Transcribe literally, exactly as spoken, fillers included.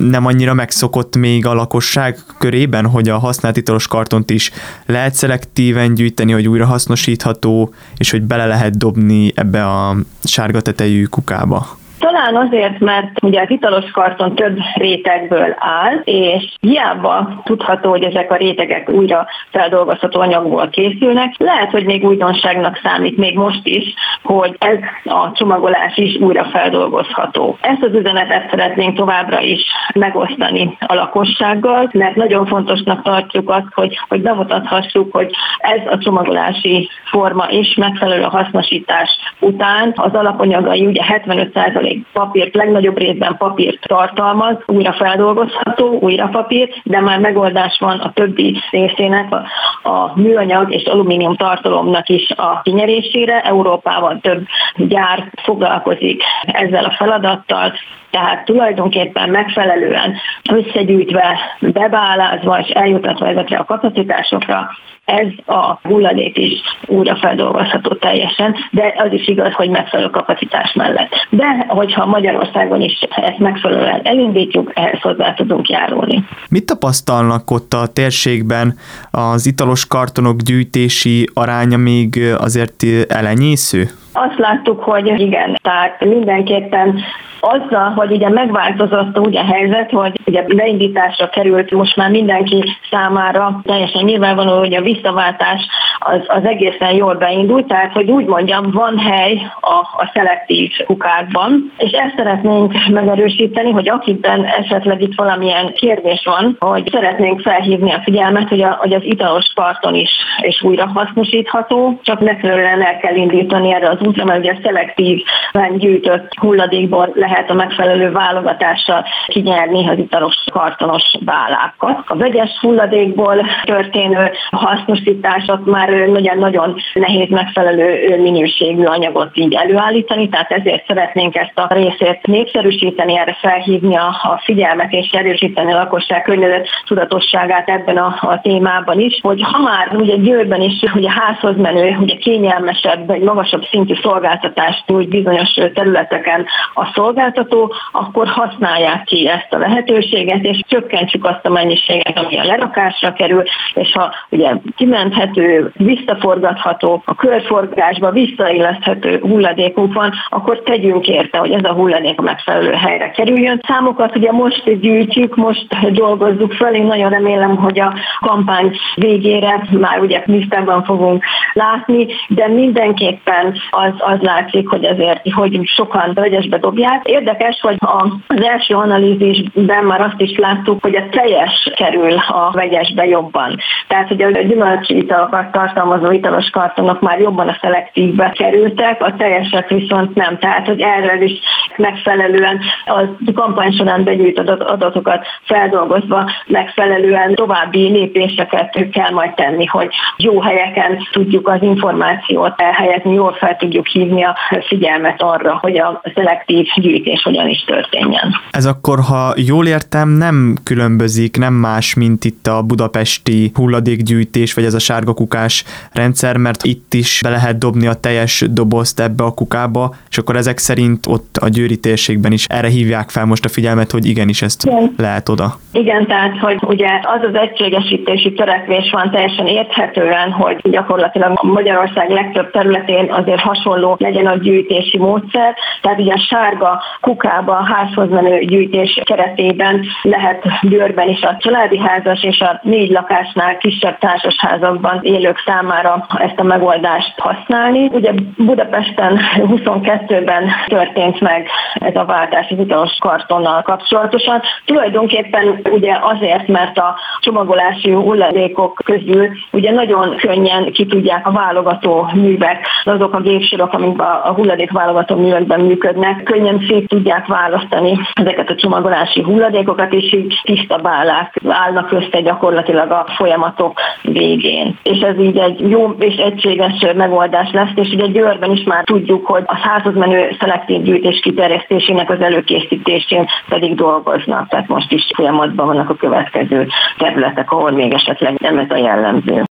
nem annyira megszokott még a lakosság körében, hogy a használt italos kartont is lehet szelektíven gyűjteni, hogy újra hasznosítható, és hogy bele lehet dobni ebbe a sárga tetejű kukába? Talán azért, mert ugye az italos karton több rétegből áll, és hiába tudható, hogy ezek a rétegek újra feldolgozható anyagból készülnek. Lehet, hogy még újdonságnak számít még most is, hogy ez a csomagolás is újra feldolgozható. Ezt az üzenetet szeretnénk továbbra is megosztani a lakossággal, mert nagyon fontosnak tartjuk azt, hogy, hogy bemutathassuk, hogy ez a csomagolási forma is megfelelő a hasznosítás után. Az alapanyagai ugye hetvenöt százalék papírt, legnagyobb részben papírt tartalmaz, újra feldolgozható, újra papír, de már megoldás van a többi részének, a, a műanyag és alumínium tartalomnak is a kinyerésére. Európában több gyár foglalkozik ezzel a feladattal, tehát tulajdonképpen megfelelően összegyűjtve, bebálázva és eljutatva ezekre a kapacitásokra, ez a hulladék is újra feldolgozható teljesen, de az is igaz, hogy megfelelő kapacitás mellett. De hogyha Magyarországon is ezt megfelelően elindítjuk, ehhez hozzá tudunk járulni. Mit tapasztalnak ott a térségben? Az italos kartonok gyűjtési aránya még azért elenyésző? Azt láttuk, hogy igen, tehát mindenképpen azzal, hogy ugye megváltozott ugye a helyzet, hogy ugye beindításra került most már mindenki számára, teljesen nyilvánvaló, hogy a visszaváltás az, az egészen jól beindult, tehát hogy úgy mondjam, van hely a, a szelektív kukákban, és ezt szeretnénk megerősíteni, hogy akikben esetleg itt valamilyen kérdés van, hogy szeretnénk felhívni a figyelmet, hogy, a, hogy az italos karton is és újra hasznosítható, csak megfelelően el kell indítani erre az útra, mert ugye a szelektíven gyűjtött hulladékból lehet a megfelelő válogatással kinyerni az italos kartonos bálákat. A vegyes hulladékból történő hasznosításot már nagyon-nagyon nehéz megfelelő minőségű anyagot így előállítani, tehát ezért szeretnénk ezt a részét népszerűsíteni, erre felhívni a, a figyelmet és erősíteni a lakosság környezet tudatosságát ebben a, a témában is, hogy ha már ugye Győrben is ugye házhoz menő, ugye kényelmesebb, egy magasabb szintű szolgáltatást nyújt bizonyos területeken a szolgáltató, akkor használják ki ezt a lehetőséget, és csökkentsük azt a mennyiséget, ami a lerakásra kerül, és ha ugye kimenthető, visszaforgatható, a körforgásba visszailleszthető hulladékunk van, akkor tegyünk érte, hogy ez a hulladék a megfelelő helyre kerüljön. Számokat ugye most gyűjtjük, most dolgozzuk fel, én nagyon remélem, hogy a kampány végére már ugye tisztában fogunk látni, de mindenképpen az, az látszik, hogy azért, hogy sokan vegyesbe dobják. Érdekes, hogy az első analízisben már azt is láttuk, hogy a teljes kerül a vegyesbe jobban. Tehát, hogy a gyümölcsitalokat tartalmazó italos kartonok már jobban a szelektívbe kerültek, a teljesek viszont nem. Tehát, hogy erről is megfelelően a kampány során begyűjtött adatokat feldolgozva megfelelően további lépéseket kell majd tenni, hogy jó helyeken tudjuk az információt elhelyezni, jól fel tudjuk hívni a figyelmet arra, hogy a szelektív gyűjtés hogyan is történjen. Ez akkor, ha jól értem, nem különbözik, nem más, mint itt a budapesti hulladékgyűjtés, vagy ez a sárga kukás rendszer, mert itt is be lehet dobni a teljes dobozt ebbe a kukába, és akkor ezek szerint ott a győri térségben is erre hívják fel most a figyelmet, hogy igenis ezt igen. lehet oda. Igen, tehát, hogy ugye az az egységesítési törekvés van teljesen érthetően, hogy gyakorlatilag Magyarország legtöbb területén azért hasonló legyen a gyűjtési módszer, tehát ugye a sárga kukába a házhoz menő gyűjtés keretében lehet Győrben is a családi házas és a négy lakásnál kisebb társasházakban élők számára ezt a megoldást használni. Ugye Budapesten huszonkettőben történt meg ez a váltás az italos kartonnal kapcsolatosan. Tulajdonképpen ugye azért, mert a csomagolási hulladékok közül ugye nagyon könnyen ki tudják a válogató művek, azok a gépsorok, amik a hulladék válogató művekben működnek, könnyen szét tudják választani ezeket a csomagolási hulladékokat, és így tiszta bálák állnak össze gyakorlatilag a folyamatok végén. És ez így egy jó és egységes megoldás lesz, és ugye Győrben is már tudjuk, hogy a házhoz menő szelektív gyűjtés kiterjesztésének az előkészítésén pedig dolgoznak. Tehát most is folyamatban vannak a következő területek, ahol még esetleg nem ez a jellemző.